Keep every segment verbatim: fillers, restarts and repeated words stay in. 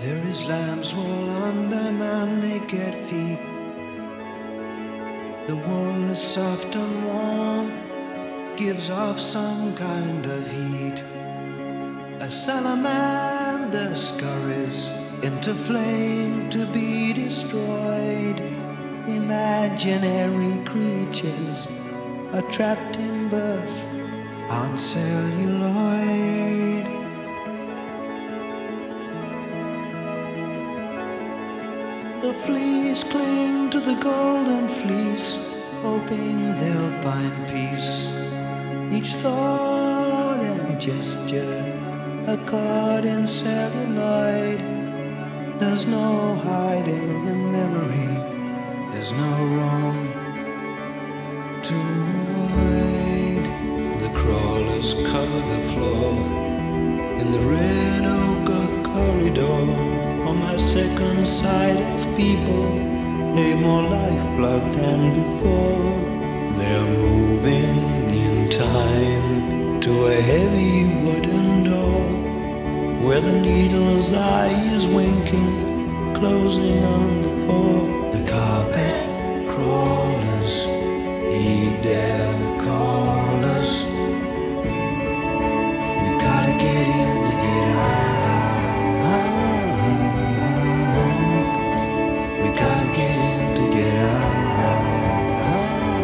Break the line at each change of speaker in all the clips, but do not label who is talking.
There is lamb's wool under my naked feet. The wool is soft and warm, gives off some kind of heat. A salamander scurries into flame to be destroyed. Imaginary creatures are trapped in birth on celluloid. The fleas cling to the golden fleece, hoping they'll find peace. Each thought and gesture a caught in celluloid. There's no hiding in memory, there's no wrong to avoid. The crawlers cover the floor in the red ochre corridor. On my second sight of people, they've more lifeblood than before. They're moving in time to a heavy wooden door, where the needle's eye is winking, closing on the poor. The carpet crawlers heed their callers. We gotta get him to get out. We gotta get him to get out.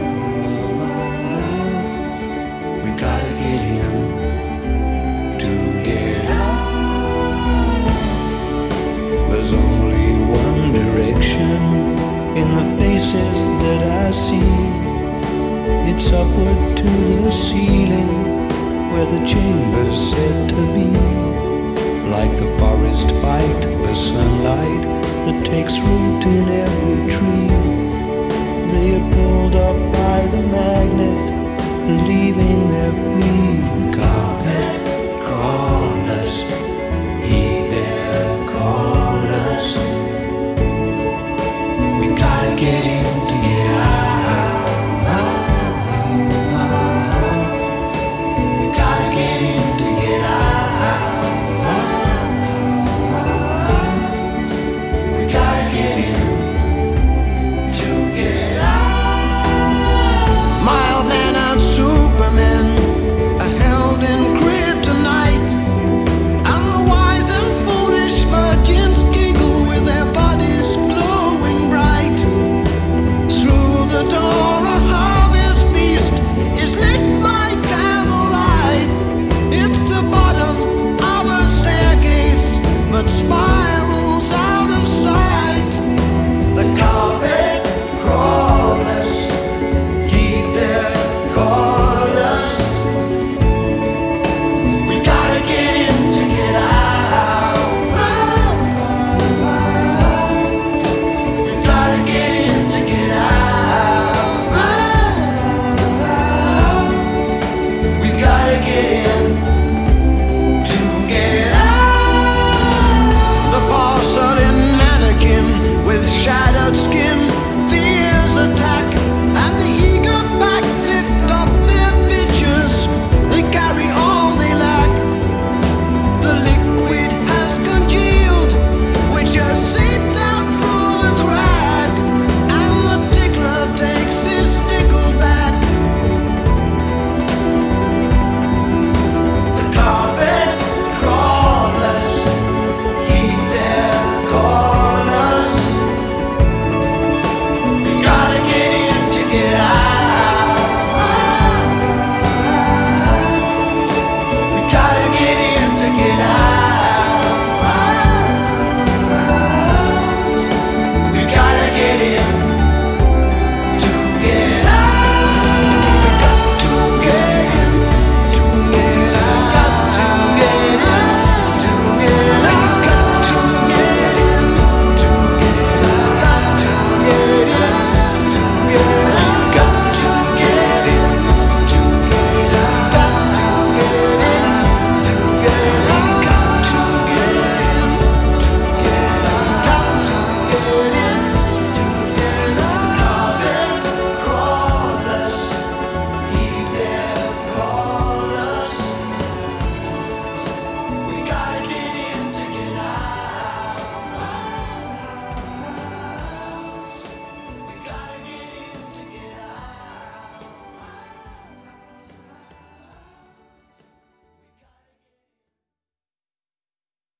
We gotta get him to get out. There's only one direction in the faces that I see. It's upward to the ceiling, where the chamber's said to be. Like the forest fight for sunlight that takes root in every tree. They are pulled up by the magnet, believing they're free.